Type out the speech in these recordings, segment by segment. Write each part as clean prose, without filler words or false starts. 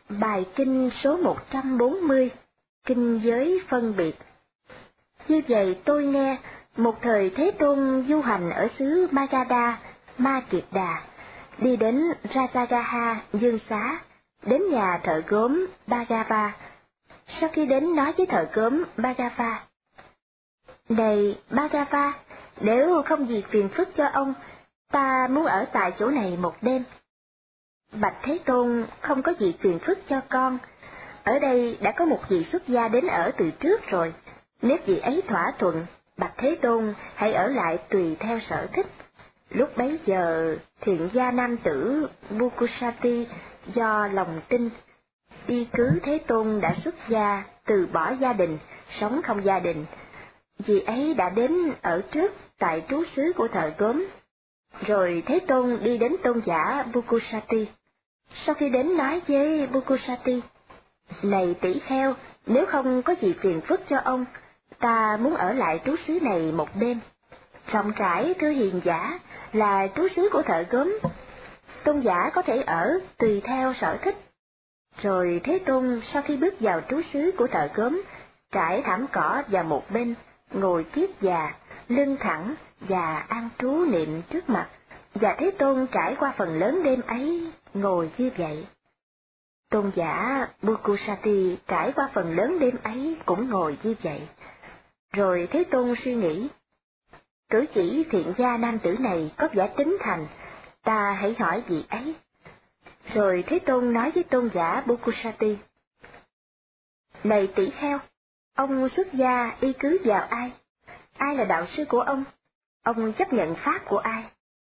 Bài kinh số 140, Kinh giới phân biệt. Như vậy tôi nghe, một thời Thế Tôn du hành ở xứ Magadha, Ma Kiệt Đà, đi đến Rajagaha, Dương Xá, đến nhà thợ gốm Bhagava. Sau khi đến nói với thợ gốm Bhagava: Này Bhagava, nếu không gì phiền phức cho ông, ta muốn ở tại chỗ này một đêm. Bạch Thế Tôn, không có gì phiền phức cho con. Ở đây đã có một vị xuất gia đến ở từ trước rồi. Nếu vị ấy thỏa thuận, Bạch Thế Tôn hãy ở lại tùy theo sở thích. Lúc bấy giờ, thiện gia nam tử Bukusati do lòng tin, y cứ Thế Tôn đã xuất gia, từ bỏ gia đình, sống không gia đình. Vị ấy đã đến ở trước tại trú xứ của thợ gốm. Rồi Thế Tôn đi đến tôn giả Bukusati. Sau khi đến nói với Bukusati: Này tỷ kheo, nếu không có gì phiền phức cho ông, ta muốn ở lại trú xứ này một đêm. Rộng rãi thưa hiền giả, là trú xứ của thợ gốm. Tôn giả có thể ở tùy theo sở thích. Rồi Thế Tôn sau khi bước vào trú xứ của thợ gốm, trải thảm cỏ vào một bên, ngồi kiết già, lưng thẳng và an trú niệm trước mặt. Và Thế Tôn trải qua phần lớn đêm ấy ngồi như vậy. Tôn giả Bukusati trải qua phần lớn đêm ấy cũng ngồi như vậy. Rồi Thế Tôn suy nghĩ: Cử chỉ thiện gia nam tử này có vẻ tín thành, ta hãy hỏi vị ấy. Rồi Thế Tôn nói với tôn giả Bukusati: Này tỷ kheo, ông xuất gia y cứ vào ai? Ai là đạo sư của ông? Ông chấp nhận pháp của ai?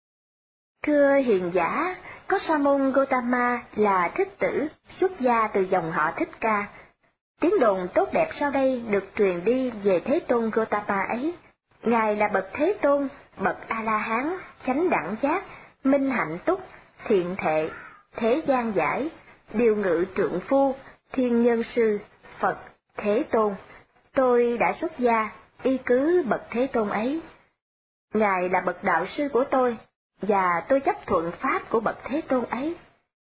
Thưa hiền giả, có Sa môn Gotama là thích tử, xuất gia từ dòng họ Thích Ca. Tiếng đồn tốt đẹp sau đây được truyền đi về Thế Tôn Gotama ấy. Ngài là bậc Thế Tôn, bậc A-la-hán, chánh đẳng giác, minh hạnh túc, thiện thệ, thế gian giải, điều ngự trượng phu, thiên nhân sư, Phật, Thế Tôn. Tôi đã xuất gia, y cứ bậc Thế Tôn ấy. Ngài là bậc đạo sư của tôi, và tôi chấp thuận pháp của bậc Thế Tôn ấy.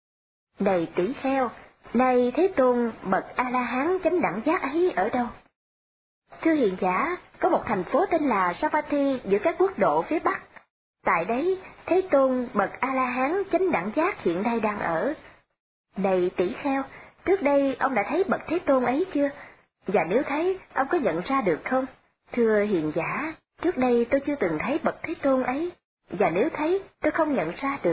Này tỷ kheo, này Thế Tôn bậc A-la-hán chánh đẳng giác ấy ở đâu? Thưa hiền giả, có một thành phố tên là Savatthi giữa các quốc độ phía Bắc. Tại đấy, Thế Tôn bậc A-la-hán chánh đẳng giác hiện nay đang ở. Này tỷ kheo, trước đây ông đã thấy bậc Thế Tôn ấy chưa? Và nếu thấy, ông có nhận ra được không? Thưa hiền giả, trước đây tôi chưa từng thấy bậc Thế Tôn ấy, và nếu thấy, tôi không nhận ra được.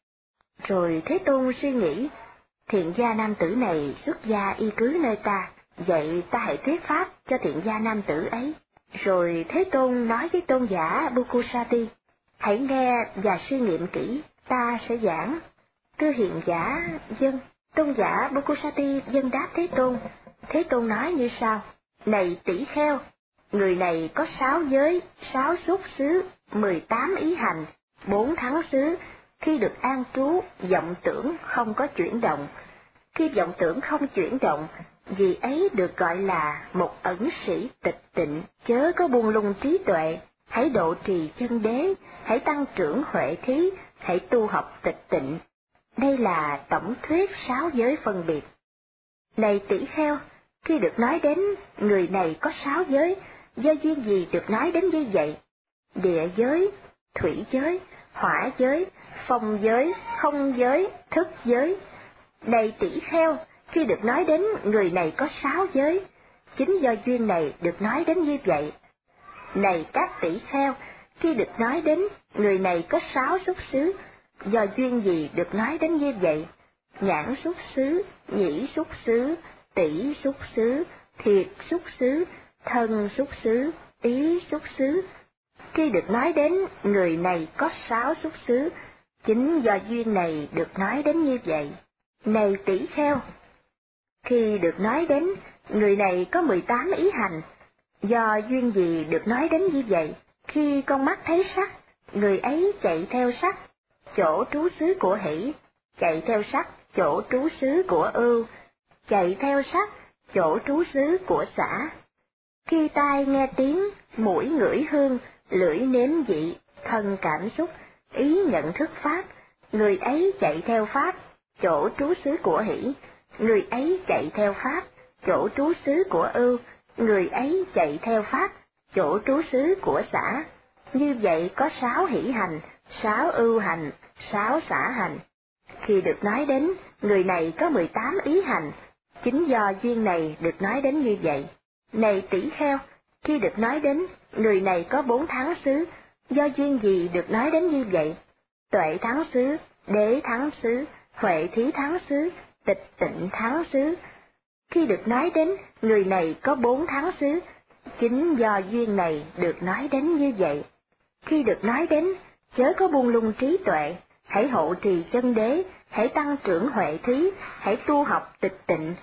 Rồi Thế Tôn suy nghĩ: Thiện gia nam tử này xuất gia y cứ nơi ta, vậy ta hãy thuyết pháp cho thiện gia nam tử ấy. Rồi Thế Tôn nói với tôn giả Bukusati: Hãy nghe và suy nghiệm kỹ, ta sẽ giảng. Thưa hiền giả, dân. Tôn giả Bukusati dân đáp Thế Tôn. Thế Tôn nói như sau: Này tỷ kheo, người này có 6 giới, 6 xuất xứ, 18 ý hành, 4 thắng xứ. Khi được an trú, vọng tưởng không có chuyển động. Khi vọng tưởng không chuyển động, vì ấy được gọi là một ẩn sĩ tịch tịnh, chớ có buông lung trí tuệ. Hãy độ trì chân đế, hãy tăng trưởng huệ khí, hãy tu học tịch tịnh. Đây là tổng thuyết 6 giới phân biệt. Này tỷ kheo, khi được nói đến người này có 6 giới, do duyên gì được nói đến như vậy? Địa giới, thủy giới, hỏa giới, phong giới, không giới, thức giới. Này tỷ kheo, khi được nói đến người này có 6 giới, chính do duyên này được nói đến như vậy. Này các tỷ kheo, khi được nói đến người này có 6 xuất xứ, do duyên gì được nói đến như vậy? Nhãn xuất xứ, nhĩ xuất xứ, tỷ xuất xứ, thiệt xuất xứ, thân xuất xứ, ý xuất xứ. Khi được nói đến người này có 6 xuất xứ, chính do duyên này được nói đến như vậy. Này tỷ kheo, khi được nói đến người này có 18 ý hành, do duyên gì được nói đến như vậy? Khi con mắt thấy sắc, người ấy chạy theo sắc, chỗ trú xứ của hỷ, chạy theo sắc, chỗ trú xứ của ưu, chạy theo sắc, chỗ trú xứ của xả. Khi tai nghe tiếng, mũi ngửi hương, lưỡi nếm vị, thân cảm xúc, ý nhận thức pháp, người ấy chạy theo pháp, chỗ trú xứ của hỷ, người ấy chạy theo pháp, chỗ trú xứ của ưu, người ấy chạy theo pháp, chỗ trú xứ của xả. Như vậy có 6 hỷ hành, 6 ưu hành, 6 xả hành. Khi được nói đến, người này có 18 ý hành, chính do duyên này được nói đến như vậy. Này tỷ kheo, khi được nói đến, người này có 4 thắng xứ, do duyên gì được nói đến như vậy? Tuệ thắng xứ, đế thắng xứ, huệ thí thắng xứ, tịch tịnh thắng xứ. Khi được nói đến, người này có 4 thắng xứ, chính do duyên này được nói đến như vậy. Khi được nói đến, chớ có buông lung trí tuệ, hãy hộ trì chân đế, hãy tăng trưởng huệ thí, hãy tu học tịch tịnh.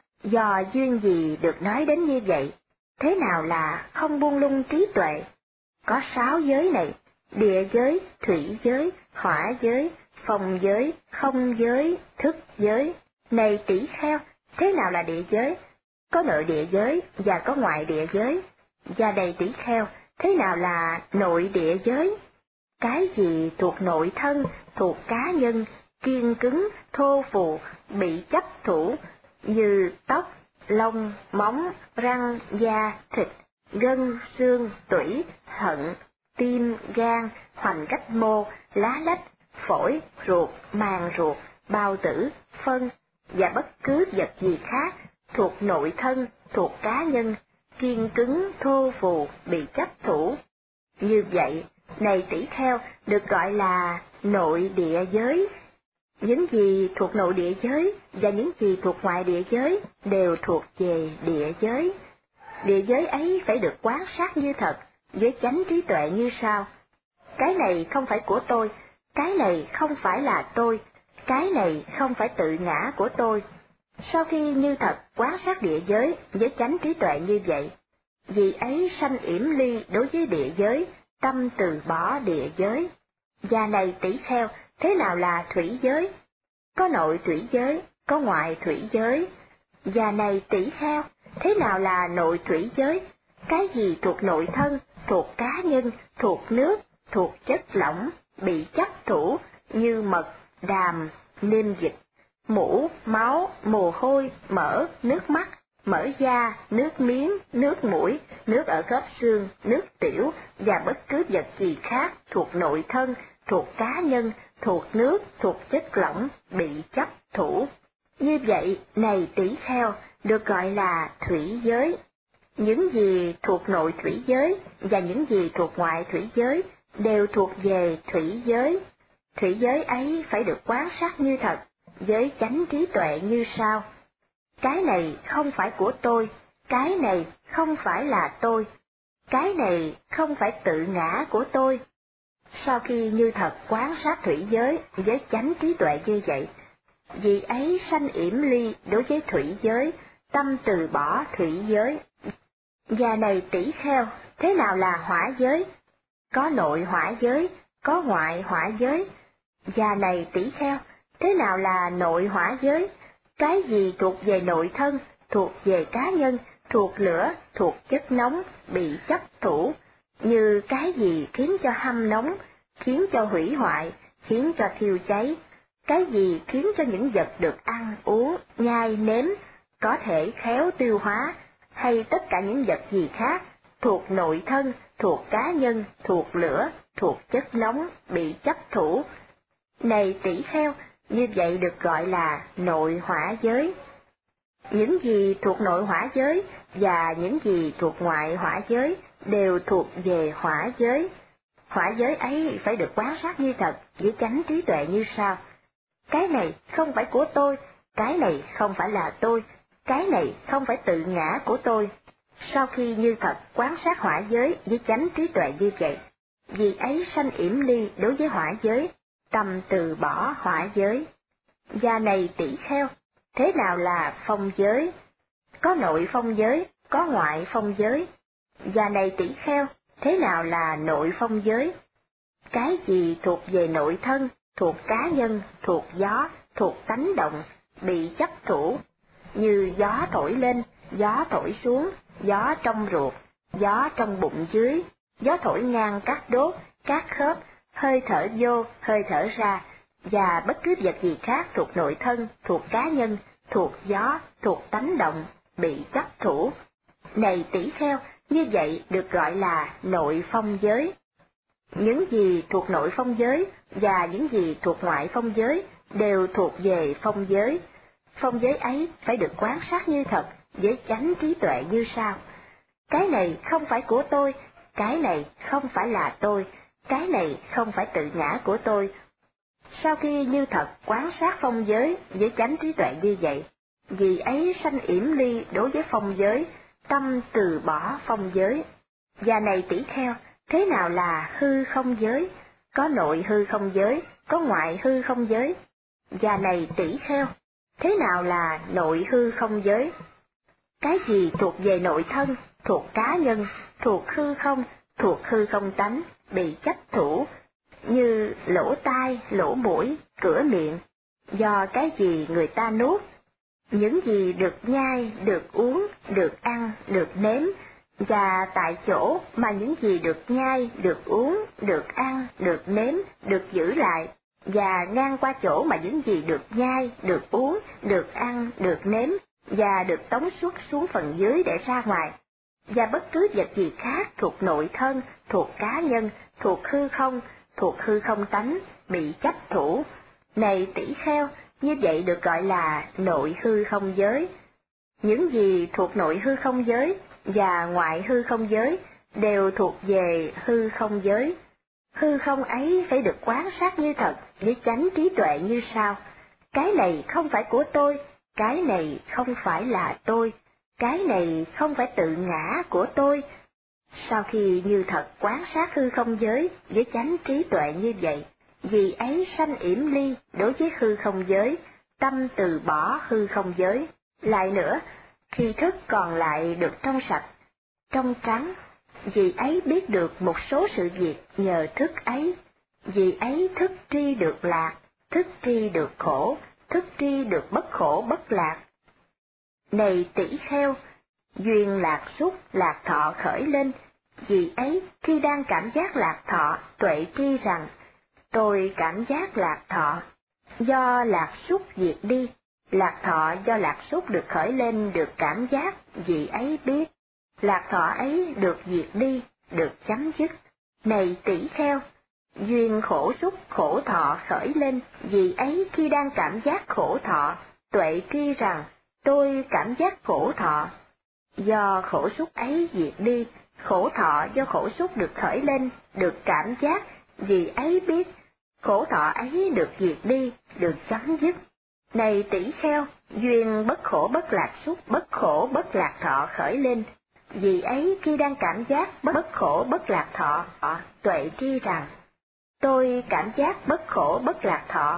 Do duyên gì được nói đến như vậy? Thế nào là không buông lung trí tuệ? Có 6 giới này: địa giới, thủy giới, hỏa giới, phong giới, không giới, thức giới. Này tỷ kheo, thế nào là địa giới? Có nội địa giới và có ngoại địa giới. Và này tỷ kheo, thế nào là nội địa giới? Cái gì thuộc nội thân, thuộc cá nhân, kiên cứng, thô phù, bị chấp thủ, như tóc, lông, móng, răng, da, thịt, gân, xương, tủy, thận, tim, gan, hoành cách mô, lá lách, phổi, ruột, màng ruột, bao tử, phân, và bất cứ vật gì khác, thuộc nội thân, thuộc cá nhân, kiên cứng, thô phù, bị chấp thủ. Như vậy, này tỷ kheo, được gọi là nội địa giới. Những gì thuộc nội địa giới và những gì thuộc ngoại địa giới đều thuộc về địa giới. Địa giới ấy phải được quan sát như thật, với chánh trí tuệ như sau: cái này không phải của tôi, cái này không phải là tôi, cái này không phải tự ngã của tôi. Sau khi như thật quan sát địa giới với chánh trí tuệ như vậy, vì ấy sanh yểm ly đối với địa giới, tâm từ bỏ địa giới. Và này tỷ kheo, thế nào là thủy giới? Có nội thủy giới, có ngoại thủy giới. Và này tỷ kheo, thế nào là nội thủy giới? Cái gì thuộc nội thân, thuộc cá nhân, thuộc nước, thuộc chất lỏng, bị chấp thủ, như mật, đàm, nêm dịch, mũ, máu, mồ hôi, mỡ, nước mắt, mỡ da, nước miếng, nước mũi, nước ở khớp xương, nước tiểu và bất cứ vật gì khác thuộc nội thân, thuộc cá nhân, thuộc nước, thuộc chất lỏng, bị chấp thủ. Như vậy, này tỷ kheo, được gọi là thủy giới. Những gì thuộc nội thủy giới và những gì thuộc ngoại thủy giới đều thuộc về thủy giới. Thủy giới ấy phải được quan sát như thật, với chánh trí tuệ như sau: cái này không phải của tôi, cái này không phải là tôi, cái này không phải tự ngã của tôi. Sau khi như thật quan sát thủy giới với chánh trí tuệ như vậy, vì ấy sanh yểm ly đối với thủy giới, tâm từ bỏ thủy giới. Và này tỷ kheo, thế nào là hỏa giới? Có nội hỏa giới, có ngoại hỏa giới. Và này tỷ kheo, thế nào là nội hỏa giới? Cái gì thuộc về nội thân, thuộc về cá nhân, thuộc lửa, thuộc chất nóng, bị chấp thủ, như cái gì khiến cho hâm nóng, khiến cho hủy hoại, khiến cho thiêu cháy, cái gì khiến cho những vật được ăn, uống, nhai, nếm, có thể khéo tiêu hóa, hay tất cả những vật gì khác, thuộc nội thân, thuộc cá nhân, thuộc lửa, thuộc chất nóng, bị chấp thủ. Này tỷ kheo, như vậy được gọi là nội hỏa giới. Những gì thuộc nội hỏa giới và những gì thuộc ngoại hỏa giới đều thuộc về hỏa giới. Hỏa giới ấy phải được quan sát như thật với chánh trí tuệ như sau: cái này không phải của tôi, cái này không phải là tôi, cái này không phải tự ngã của tôi. Sau khi như thật quan sát hỏa giới với chánh trí tuệ như vậy, vì ấy sanh yểm ly đối với hỏa giới, tâm từ bỏ hỏa giới. Và này tỷ kheo, thế nào là phong giới? Có nội phong giới, có ngoại phong giới. Và này tỷ kheo, thế nào là nội phong giới? Cái gì thuộc về nội thân, thuộc cá nhân, thuộc gió, thuộc tánh động, bị chấp thủ, như gió thổi lên, gió thổi xuống, gió trong ruột, gió trong bụng dưới, gió thổi ngang các đốt, các khớp, hơi thở vô, hơi thở ra, và bất cứ vật gì khác thuộc nội thân, thuộc cá nhân, thuộc gió, thuộc tánh động, bị chấp thủ. Này tỷ kheo, như vậy được gọi là nội phong giới. Những gì thuộc nội phong giới và những gì thuộc ngoại phong giới đều thuộc về phong giới. Phong giới ấy phải được quan sát như thật với chánh trí tuệ như sau. Cái này không phải của tôi, cái này không phải là tôi, cái này không phải tự ngã của tôi. Sau khi như thật quan sát phong giới với chánh trí tuệ như vậy, vì ấy sanh yểm ly đối với phong giới, tâm từ bỏ phong giới. Và này tỷ kheo, thế nào là hư không giới? Có nội hư không giới, có ngoại hư không giới. Và này tỷ kheo, thế nào là nội hư không giới? Cái gì thuộc về nội thân, thuộc cá nhân, thuộc hư không tánh, bị chấp thủ, như lỗ tai, lỗ mũi, cửa miệng, do cái gì người ta nuốt, những gì được nhai, được uống, được ăn, được nếm, và tại chỗ mà những gì được nhai, được uống, được ăn, được nếm, được giữ lại, và ngang qua chỗ mà những gì được nhai, được uống, được ăn, được nếm, và được tống xuất xuống phần dưới để ra ngoài, và bất cứ vật gì khác thuộc nội thân, thuộc cá nhân, thuộc hư không tánh, bị chấp thủ. Này tỷ kheo, như vậy được gọi là nội hư không giới. Những gì thuộc nội hư không giới và ngoại hư không giới đều thuộc về hư không giới. Hư không ấy phải được quan sát như thật với chánh trí tuệ như sau. Cái này không phải của tôi, cái này không phải là tôi, cái này không phải tự ngã của tôi. Sau khi như thật quan sát hư không giới với chánh trí tuệ như vậy, vì ấy sanh yểm ly đối với hư không giới, tâm từ bỏ hư không giới. Lại nữa, khi thức còn lại được trong sạch, trong trắng, vì ấy biết được một số sự việc nhờ thức ấy, vì ấy thức tri được lạc, thức tri được khổ, thức tri được bất khổ bất lạc. Này tỷ kheo, duyên lạc xúc lạc thọ khởi lên, vì ấy khi đang cảm giác lạc thọ, tuệ tri rằng, tôi cảm giác lạc thọ, do lạc xúc diệt đi, lạc thọ do lạc xúc được khởi lên được cảm giác, vì ấy biết, lạc thọ ấy được diệt đi, được chấm dứt. Này tỷ kheo, duyên khổ xúc khổ thọ khởi lên, vì ấy khi đang cảm giác khổ thọ, tuệ tri rằng, tôi cảm giác khổ thọ, do khổ xúc ấy diệt đi, khổ thọ do khổ xúc được khởi lên, được cảm giác, vì ấy biết, khổ thọ ấy được diệt đi, được chấm dứt. Này tỷ kheo, duyên bất khổ bất lạc xúc, bất khổ bất lạc thọ khởi lên, vì ấy khi đang cảm giác bất khổ bất lạc thọ, tuệ tri rằng, tôi cảm giác bất khổ bất lạc thọ,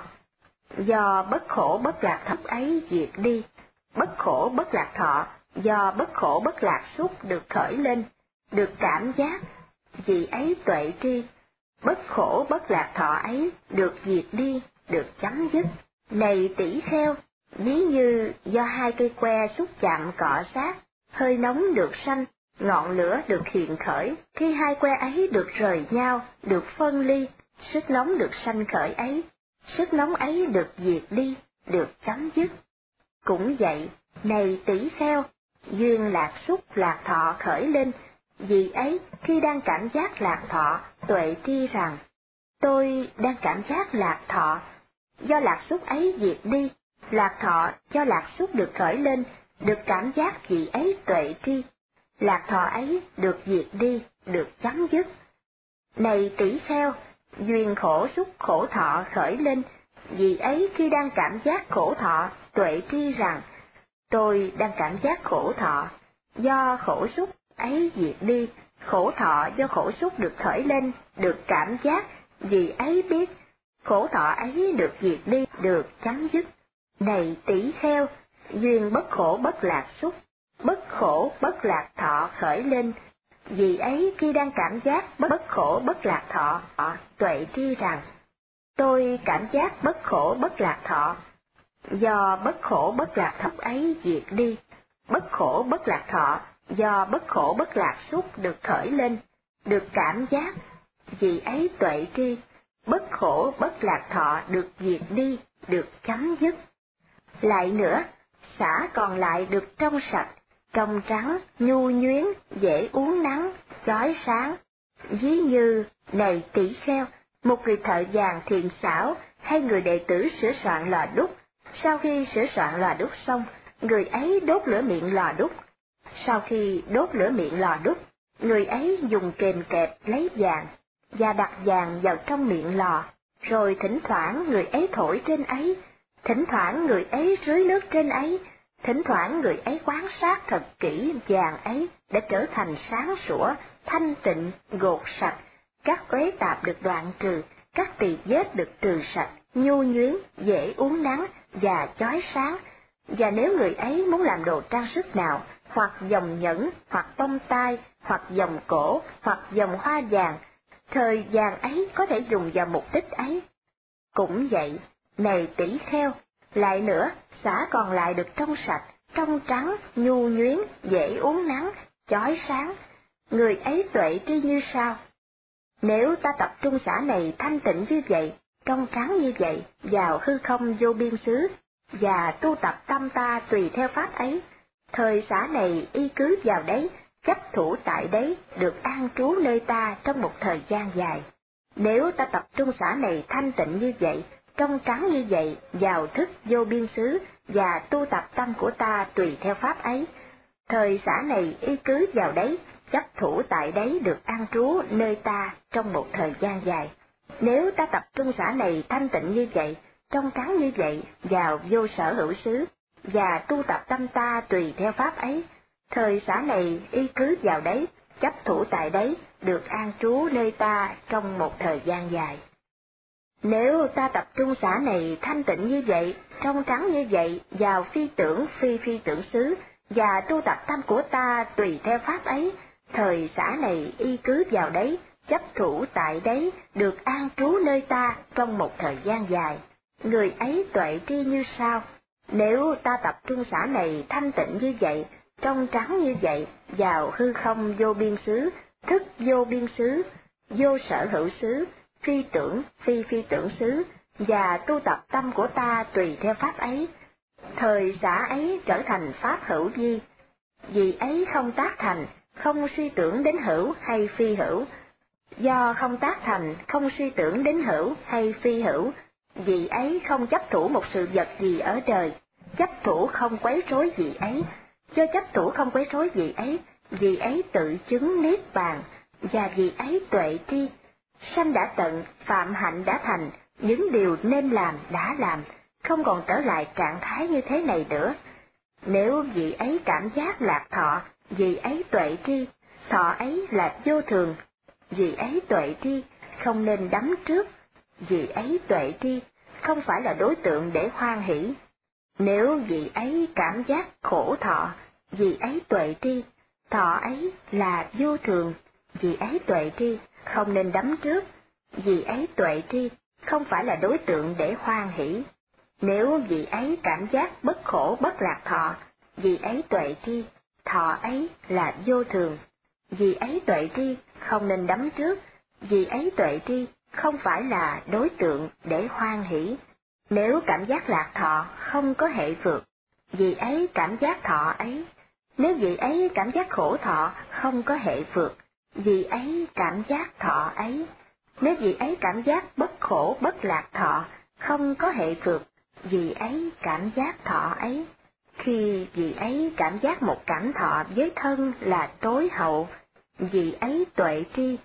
do bất khổ bất lạc thọ ấy diệt đi, bất khổ bất lạc thọ do bất khổ bất lạc xúc được khởi lên, được cảm giác, vì ấy tuệ tri, bất khổ bất lạc thọ ấy được diệt đi, được chấm dứt. Này tỷ kheo, ví như do hai cây que xúc chạm cọ sát, hơi nóng được sanh, ngọn lửa được hiện khởi, khi hai que ấy được rời nhau, được phân ly, sức nóng được sanh khởi ấy, sức nóng ấy được diệt đi, được chấm dứt. Cũng vậy, này tỷ kheo, duyên lạc xúc lạc thọ khởi lên, vì ấy khi đang cảm giác lạc thọ, tuệ tri rằng, tôi đang cảm giác lạc thọ, do lạc xúc ấy diệt đi, lạc thọ do lạc xúc được khởi lên, được cảm giác vì ấy tuệ tri, lạc thọ ấy được diệt đi, được chấm dứt. Này tỷ kheo, duyên khổ xúc khổ thọ khởi lên, vì ấy khi đang cảm giác khổ thọ, tuệ tri rằng, tôi đang cảm giác khổ thọ, do khổ xúc ấy diệt đi, khổ thọ do khổ xúc được khởi lên, được cảm giác, vì ấy biết, khổ thọ ấy được diệt đi, được chấm dứt. Này tỷ kheo, duyên bất khổ bất lạc xúc, bất khổ bất lạc thọ khởi lên, vì ấy khi đang cảm giác bất khổ bất lạc thọ, tuệ tri rằng, tôi cảm giác bất khổ bất lạc thọ, do bất khổ bất lạc thọ ấy diệt đi, bất khổ bất lạc thọ do bất khổ bất lạc xúc được khởi lên, được cảm giác, vì ấy tuệ tri, bất khổ bất lạc thọ được diệt đi, được chấm dứt. Lại nữa, xả còn lại được trong sạch, trong trắng, nhu nhuyến, dễ uốn nắn, chói sáng. Ví như, này tỷ kheo, một người thợ vàng thiện xảo hay người đệ tử sửa soạn lò đúc. Sau khi sửa soạn lò đúc xong, người ấy đốt lửa miệng lò đúc. Sau khi đốt lửa miệng lò đúc, người ấy dùng kềm kẹp lấy vàng và đặt vàng vào trong miệng lò, rồi thỉnh thoảng người ấy thổi trên ấy, thỉnh thoảng người ấy rưới nước trên ấy, thỉnh thoảng người ấy quan sát thật kỹ vàng ấy để trở thành sáng sủa, thanh tịnh, gột sạch, các uế tạp được đoạn trừ, các tỳ vết được trừ sạch, nhu nhuyến, dễ uốn nắn và chói sáng. Và nếu người ấy muốn làm đồ trang sức nào, hoặc vòng nhẫn, hoặc bông tai, hoặc vòng cổ, hoặc vòng hoa vàng, thời vàng ấy có thể dùng vào mục đích ấy. Cũng vậy, này tỷ kheo, lại nữa, xả còn lại được trong sạch, trong trắng, nhu nhuyến, dễ uốn nắn, chói sáng. Người ấy tuệ tri như sau: nếu ta tập trung xả này thanh tịnh như vậy, trong trắng như vậy, vào hư không vô biên xứ, và tu tập tâm ta tùy theo pháp ấy, thời xả này y cứ vào đấy, chấp thủ tại đấy, được an trú nơi ta trong một thời gian dài. Nếu ta tập trung xả này thanh tịnh như vậy, trong trắng như vậy, vào thức vô biên xứ, và tu tập tâm của ta tùy theo pháp ấy, thời xả này y cứ vào đấy, chấp thủ tại đấy, được an trú nơi ta trong một thời gian dài. Nếu ta tập trung xả này thanh tịnh như vậy, trong trắng như vậy, vào vô sở hữu xứ, và tu tập tâm ta tùy theo pháp ấy, thời xả này y cứ vào đấy, chấp thủ tại đấy, được an trú nơi ta trong một thời gian dài. Nếu ta tập trung xả này thanh tịnh như vậy, trong trắng như vậy, vào phi tưởng phi tưởng xứ, và tu tập tâm của ta tùy theo pháp ấy, thời xả này y cứ vào đấy, chấp thủ tại đấy, được an trú nơi ta trong một thời gian dài. Người ấy tuệ tri như sau: nếu ta tập trung xả này thanh tịnh như vậy, trong trắng như vậy, vào hư không vô biên xứ, thức vô biên xứ, vô sở hữu xứ, phi tưởng phi tưởng xứ, và tu tập tâm của ta tùy theo pháp ấy, thời xả ấy trở thành pháp hữu vi. Vì ấy không tác thành, không suy tưởng đến hữu hay phi hữu. Do không tác thành, không suy tưởng đến hữu hay phi hữu, vì ấy không chấp thủ một sự vật gì ở đời, chấp thủ không quấy rối gì ấy. Do chấp thủ không quấy rối gì ấy, vì ấy tự chứng niết bàn, và vì ấy tuệ tri. Sanh đã tận, phạm hạnh đã thành, những điều nên làm đã làm, không còn trở lại trạng thái như thế này nữa. Nếu vị ấy cảm giác lạc thọ, vị ấy tuệ tri, thọ ấy là vô thường, vị ấy tuệ tri, không nên đắm trước, vị ấy tuệ tri, không phải là đối tượng để hoan hỷ. Nếu vị ấy cảm giác khổ thọ, vị ấy tuệ tri, thọ ấy là vô thường, vị ấy tuệ tri, không nên đắm trước, vị ấy tuệ tri, không phải là đối tượng để hoan hỷ. Nếu vị ấy cảm giác bất khổ bất lạc thọ, vị ấy tuệ tri, thọ ấy là vô thường, vị ấy tuệ tri, không nên đắm trước, vị ấy tuệ tri, không phải là đối tượng để hoan hỷ. Nếu cảm giác lạc thọ không có hệ vượt, vị ấy cảm giác thọ ấy. Nếu vị ấy cảm giác khổ thọ không có hệ vượt, vị ấy cảm giác thọ ấy. Nếu vị ấy cảm giác bất khổ bất lạc thọ không có hệ vượt, vị ấy cảm giác thọ ấy. Khi vị ấy cảm giác một cảm thọ với thân là tối hậu, vị ấy tuệ tri.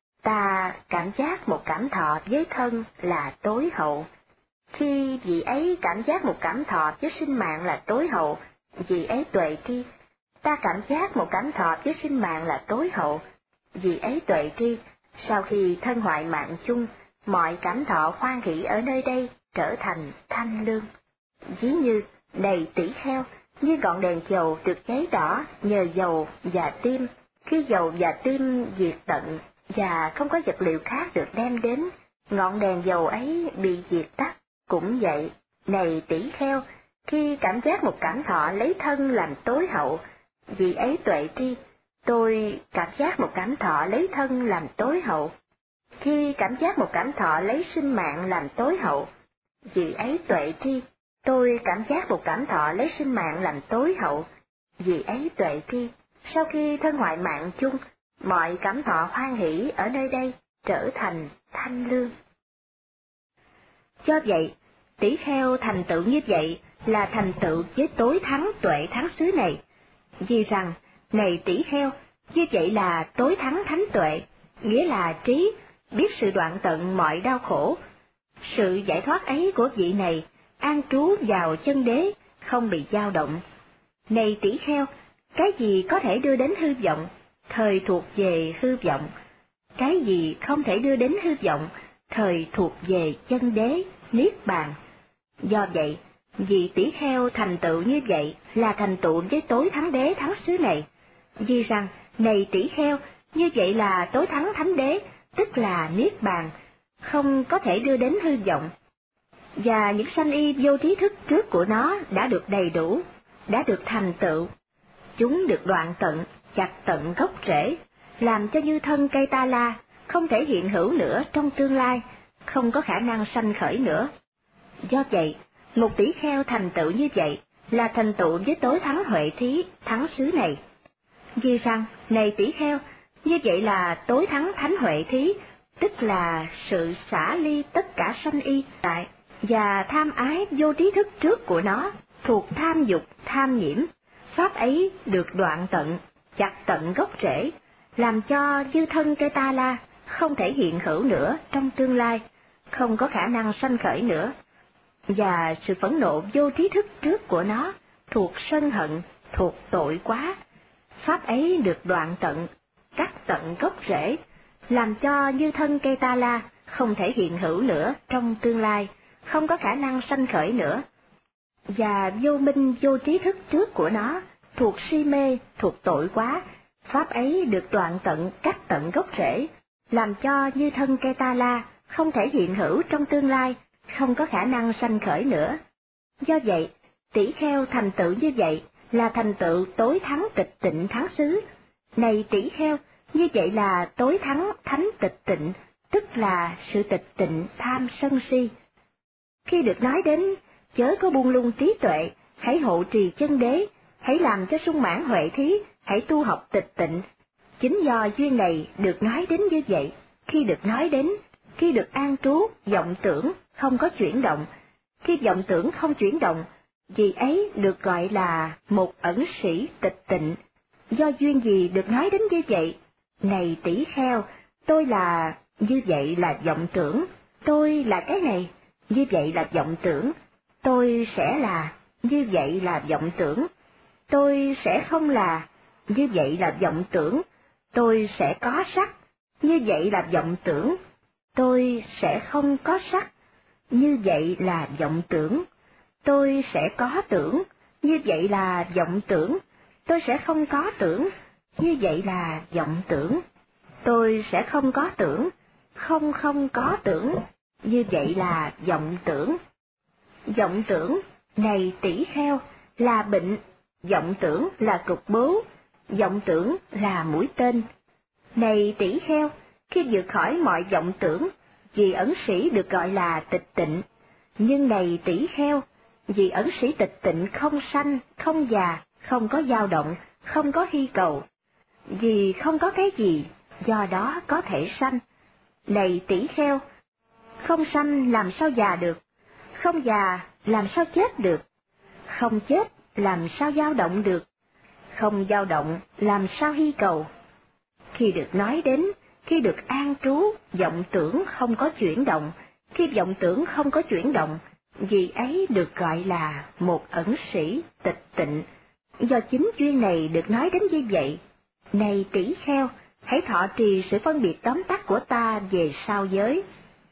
Ta cảm giác một cảm thọ với thân là tối hậu. Khi vị ấy cảm giác một cảm thọ với sinh mạng là tối hậu, vị ấy tuệ tri. Ta cảm giác một cảm thọ với sinh mạng là tối hậu, vị ấy tuệ tri. Sau khi thân hoại mạng chung, mọi cảm thọ hoan hỷ ở nơi đây trở thành thanh lương. Ví như, này tỷ kheo, như ngọn đèn dầu được cháy đỏ nhờ dầu và tim, khi dầu và tim diệt tận và không có vật liệu khác được đem đến, ngọn đèn dầu ấy bị diệt tắt. Cũng vậy, này tỷ kheo, khi cảm giác một cảm thọ lấy thân làm tối hậu, vị ấy tuệ tri. Tôi cảm giác một cảm thọ lấy thân làm tối hậu. Khi cảm giác một cảm thọ lấy sinh mạng làm tối hậu, vị ấy tuệ tri. Tôi cảm giác một cảm thọ lấy sinh mạng làm tối hậu, vì ấy tuệ tri, sau khi thân ngoại mạng chung, mọi cảm thọ hoan hỷ ở nơi đây trở thành thanh lương. Do vậy, tỷ kheo thành tựu như vậy là thành tựu với tối thắng tuệ thắng xứ này, vì rằng, này tỷ kheo, như vậy là tối thắng thánh tuệ, nghĩa là trí, biết sự đoạn tận mọi đau khổ. Sự giải thoát ấy của vị này, an trú vào chân đế, không bị dao động. Này tỷ kheo, cái gì có thể đưa đến hư vọng, thời thuộc về hư vọng. Cái gì không thể đưa đến hư vọng, thời thuộc về chân đế, niết bàn. Do vậy, vị tỷ kheo thành tựu như vậy là thành tựu với tối thắng đế thắng xứ này. Vì rằng, này tỷ kheo, như vậy là tối thắng thánh đế, tức là niết bàn, không có thể đưa đến hư vọng. Và những sanh y vô trí thức trước của nó đã được đầy đủ, đã được thành tựu. Chúng được đoạn tận, chặt tận gốc rễ, làm cho như thân cây ta la, không thể hiện hữu nữa trong tương lai, không có khả năng sanh khởi nữa. Do vậy, một tỷ kheo thành tựu như vậy là thành tựu với tối thắng huệ thí, thắng xứ này. Vì rằng, này tỷ kheo, như vậy là tối thắng thánh huệ thí, tức là sự xả ly tất cả sanh y tại và tham ái vô trí thức trước của nó, thuộc tham dục, tham nhiễm. Pháp ấy được đoạn tận, chặt tận gốc rễ, làm cho dư thân cây ta la không thể hiện hữu nữa trong tương lai, không có khả năng sanh khởi nữa. Và sự phẫn nộ vô trí thức trước của nó, thuộc sân hận, thuộc tội quá. Pháp ấy được đoạn tận, cắt tận gốc rễ, làm cho như thân cây ta la không thể hiện hữu nữa trong tương lai, không có khả năng sanh khởi nữa. Và vô minh vô trí thức trước của nó, thuộc si mê, thuộc tội quá, pháp ấy được đoạn tận, cắt tận gốc rễ, làm cho như thân cây ta la không thể hiện hữu trong tương lai, không có khả năng sanh khởi nữa. Do vậy, tỷ kheo thành tựu như vậy là thành tựu tối thắng tịch tịnh thắng xứ. Này tỷ kheo, như vậy là tối thắng thánh tịch tịnh, tức là sự tịch tịnh tham sân si. Khi được nói đến, chớ có buông lung trí tuệ, hãy hộ trì chân đế, hãy làm cho sung mãn huệ thí, hãy tu học tịch tịnh. Chính do duyên này được nói đến như vậy, khi được nói đến, khi được an trú, vọng tưởng, không có chuyển động. Khi vọng tưởng không chuyển động, vì ấy được gọi là một ẩn sĩ tịch tịnh. Do duyên gì được nói đến như vậy? Này tỷ kheo, tôi là, như vậy là vọng tưởng, tôi là cái này, như vậy là vọng tưởng, tôi sẽ là, như vậy là vọng tưởng, tôi sẽ không là, như vậy là vọng tưởng, tôi sẽ có sắc, như vậy là vọng tưởng, tôi sẽ không có sắc, như vậy là vọng tưởng, tôi sẽ có tưởng, như vậy là vọng tưởng, tôi sẽ không có tưởng, như vậy là vọng tưởng, tôi sẽ không có tưởng, không có tưởng, như vậy là vọng tưởng. Vọng tưởng, này tỷ kheo, là bệnh, vọng tưởng là cục bướu, vọng tưởng là mũi tên. Này tỷ kheo, khi vượt khỏi mọi vọng tưởng, vì ẩn sĩ được gọi là tịch tịnh. Nhưng này tỷ kheo, vì ẩn sĩ tịch tịnh không sanh, không già, không có dao động, không có hy cầu. Vì không có cái gì, do đó có thể sanh. Này tỷ kheo, không sanh làm sao già được, không già làm sao chết được, không chết làm sao dao động được, không dao động làm sao hy cầu. Khi được nói đến, khi được an trú, vọng tưởng không có chuyển động, khi vọng tưởng không có chuyển động, vì ấy được gọi là một ẩn sĩ tịch tịnh. Do chính duyên này được nói đến như vậy. Này tỷ kheo, hãy thọ trì sự phân biệt tóm tắt của ta về sao giới.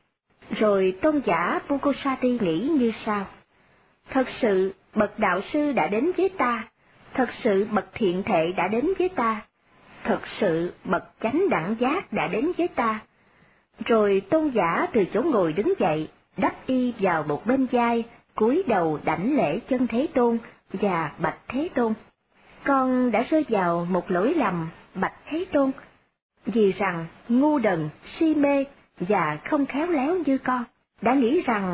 Rồi tôn giả Pukosati nghĩ như sau: thật sự bậc đạo sư đã đến với ta, thật sự bậc thiện thệ đã đến với ta, thật sự bậc chánh đẳng giác đã đến với ta. Rồi tôn giả từ chỗ ngồi đứng dậy, đắp y vào một bên vai, cúi đầu đảnh lễ chân Thế Tôn và bạch Thế Tôn: con đã rơi vào một lỗi lầm, bạch Thế Tôn, vì rằng ngu đần, si mê và không khéo léo như con, đã nghĩ rằng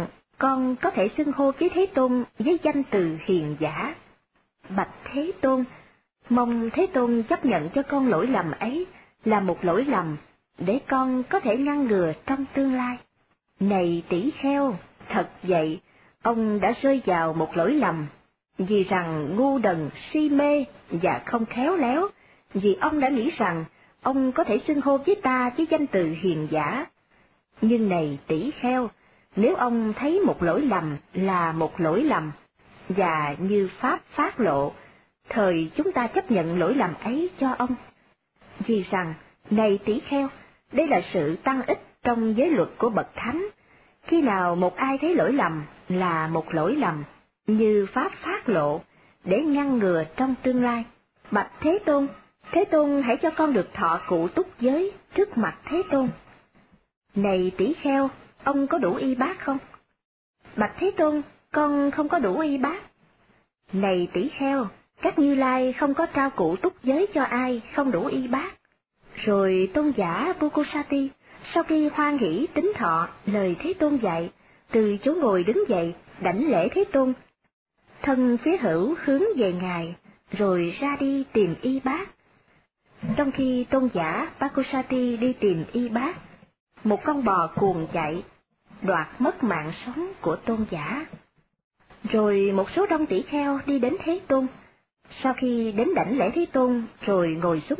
con có thể xưng hô với Thế Tôn với danh từ hiền giả. Bạch Thế Tôn, mong Thế Tôn chấp nhận cho con lỗi lầm ấy là một lỗi lầm, để con có thể ngăn ngừa trong tương lai. Này tỷ kheo, thật vậy, ông đã rơi vào một lỗi lầm, vì rằng ngu đần, si mê và không khéo léo, vì ông đã nghĩ rằng ông có thể xưng hô với ta với danh từ hiền giả. Nhưng này tỷ kheo, nếu ông thấy một lỗi lầm là một lỗi lầm, và như Pháp phát lộ, thời chúng ta chấp nhận lỗi lầm ấy cho ông. Vì rằng, này tỷ kheo, đây là sự tăng ích trong giới luật của Bậc Thánh. Khi nào một ai thấy lỗi lầm là một lỗi lầm, như Pháp phát lộ, để ngăn ngừa trong tương lai. Bạch Thế Tôn hãy cho con được thọ cụ túc giới trước mặt Thế Tôn. Này tỷ kheo, ông có đủ y bát không? Bạch Thế Tôn, con không có đủ y bát. Này tỷ kheo, các Như Lai không có trao cụ túc giới cho ai không đủ y bát. Rồi tôn giả Bukkusati, sau khi hoan hỷ tín thọ lời Thế Tôn dạy, từ chỗ ngồi đứng dậy, đảnh lễ Thế Tôn, thân phía hữu hướng về Ngài, rồi ra đi tìm y bát. Trong khi tôn giả Bukkusati đi tìm y bát, một con bò cuồng chạy, đoạt mất mạng sống của tôn giả. Rồi một số đông tỷ kheo đi đến Thế Tôn, sau khi đến đảnh lễ Thế Tôn rồi ngồi xuống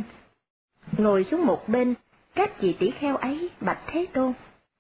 một bên, các vị tỷ kheo ấy bạch Thế Tôn.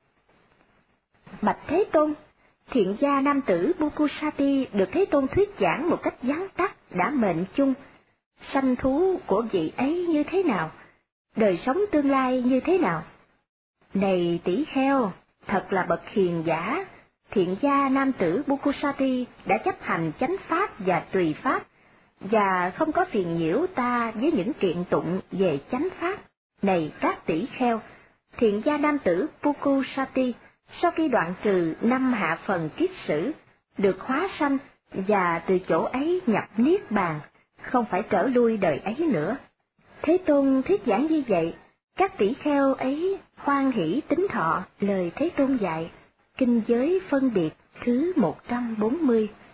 Bạch Thế Tôn, thiện gia nam tử Bukkusati được Thế Tôn thuyết giảng một cách vắn tắt đã mệnh chung, sanh thú của vị ấy như thế nào, đời sống tương lai như thế nào. Này tỷ kheo, thật là bậc hiền giả, thiện gia nam tử Bukkusati đã chấp hành chánh pháp và tùy pháp, và không có phiền nhiễu ta với những kiện tụng về chánh pháp. Này các tỷ kheo, thiện gia nam tử Bukkusati sau khi đoạn trừ 5 hạ phần kiết sử, được hóa sanh và từ chỗ ấy nhập niết bàn, không phải trở lui đời ấy nữa. Thế Tôn thuyết giảng như vậy, các tỷ kheo ấy hoan hỷ tín thọ lời Thế Tôn dạy. Kinh giới phân biệt thứ 140.